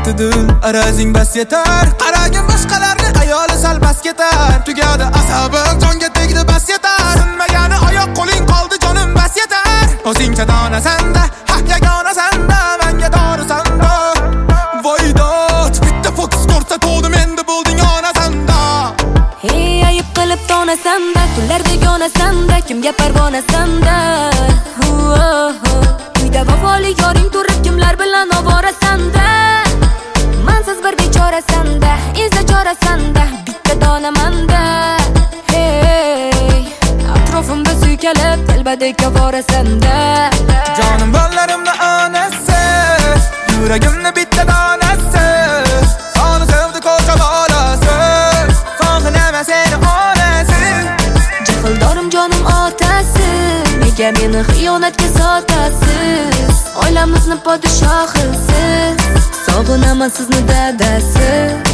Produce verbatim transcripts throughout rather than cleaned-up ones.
Yetti dil arazing bas yetar. Qaragin boshqalarni ayoli sal bas ketar. Tugadi asabim jonga tegdi bas yetar. Sinmagani oyoq qo'ling qoldi jonim bas yetar. O'zingcha donasanda, haq yagonasanda, menga dorisanda. Voydot bitta fokus ko'rsatdim endi bo'lding onasanda. Hey ayib qilib donasanda, kunlar begonasanda, kimga parvonasanda. Uyda vafoli yoring turib kimlar bilan ovorasanda. Mansiz bir bechorasanda, izla chorasanda, bitta donamanda. Hey atrofimda suykalib telbadek ovorasanda. Jonim bollarimni onasi, yuragimni bitta donasi. Soni sevdi ko'cha bolasi, sog'inama seni onasi. Jahildorim jonim otasi, nega meni xiyonatga sotasiz? Oilamizni podshohisiz, sog'inaman sizni dadasi.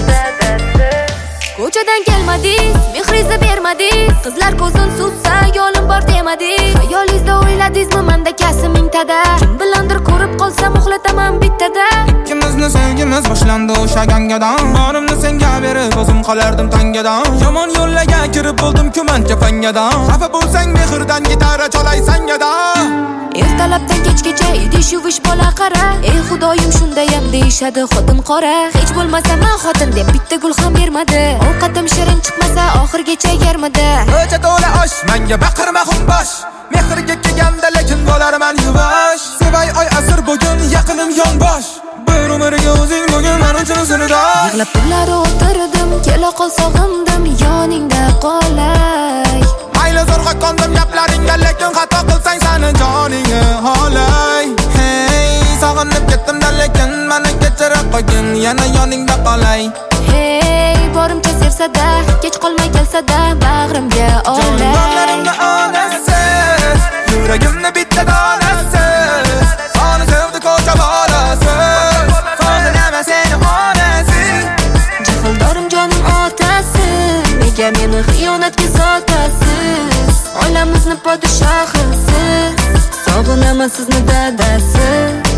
Ko'chadan kelmadingiz, mehringizni bermadingiz. Qizlar ko'zin suzsa, yo'lim bor demadingiz. Xayolingizda o'yladingizmi menda kasi mingtada? Kim bilandir ko'rib qolsam uxlataman bittada. Ikkimizni sevgimiz boshlandi o'sha gangadan. Borimni senga berib o'zim qolardim tangadan. Yomon yo'llarga kirib bo'ldim kumancha fangadan. Xafa bo'lsang mehrdan gitara chalay sangadan. Ertalabdan kechgacha idish yuvish bola qara. Ey xudoyim shundayam deyishadi xotin qora. Hech bo'lmasa men xotin deb bitta gul ham bermadi. Ovqatim shirin chiqmasa oxirgacha yermidi. Ko'cha to'la osh, menga baqirma xumbosh. Mehrga kelganda lekin bo'larman yuvosh. Sevay oy asr bugun yaqinim yonbosh. Bir umrga o'zing bugun men uchun sirdosh. Yig'lab tunlar o'tirdim, kela qol sog'indim yoningda qolay. Mayli zo'rg'a qondim gaplaringga, lekin xato qilsang seni joningga holay. Hey sog'inib ketdim-da lekin meni kechirib qo'ygin, yana yoningda qolay. Hey borimcha sevsa-da, kech qolmay kelsa-da bag'rimga olay. Jonlarimni onasi, yuragimni bitta donasi. Soni sevdi ko'cha bolasi, sog'inama seni onasi. Jahildorim jonim otasi, nega meni xiyonatga sotasiz? Oilamizni podshohisiz, sog'inaman sizni dadasi.